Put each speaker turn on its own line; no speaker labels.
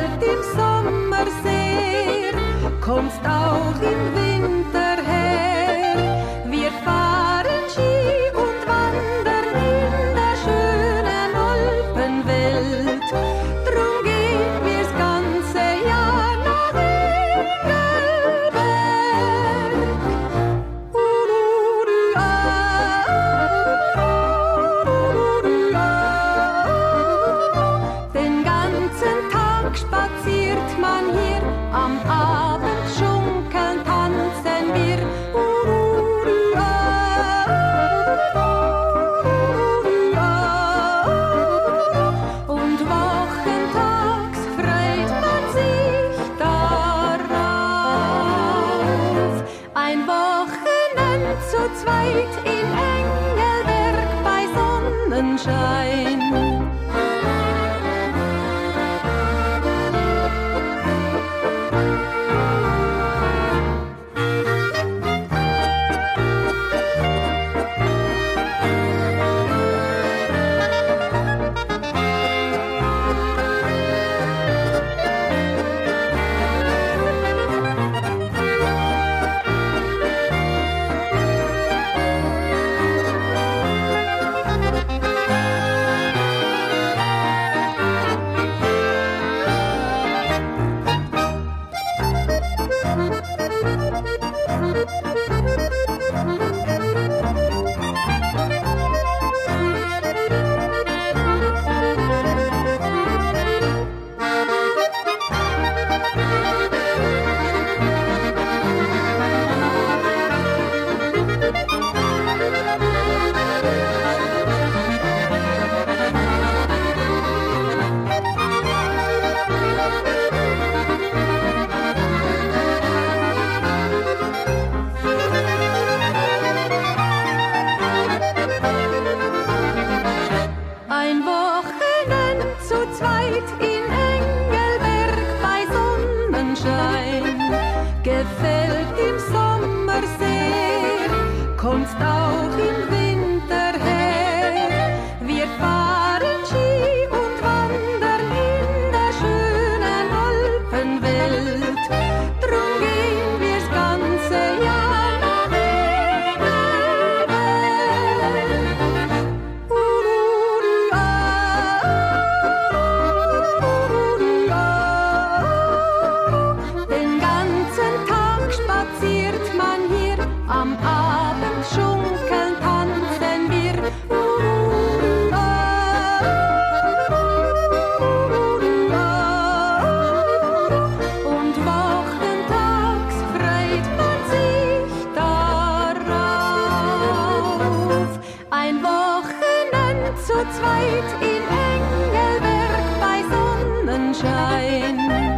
gefällt im Sommer sehr, kommst auch im Winter her. Wir fahren Ski und wandern in der schönen Alpenwelt. Drum gehen wir's ganze Jahr nach Engelberg. Den ganzen Tag spaziert man hier, am Abend schunkeln, tanzen wir. Und wochentags freut man sich darauf. Ein Wochenend zu zweit in Engelberg bei Sonnenschein. Ein Wochenend zu zweit in Engelberg bei Sonnenschein. Gefällt im Sommer sehr, kommst auch im Winter her. Wir fahren Ski und wandern in der schönen Alpenwelt. Drum gehen wir's ganze Jahr nach Engelberg. Den ganzen Tag spaziert man hier, am Abend schunkeln, tanzen wir. Und wochentags freut man sich darauf. Ein Wochenend zu zweit in Engelberg bei Sonnenschein.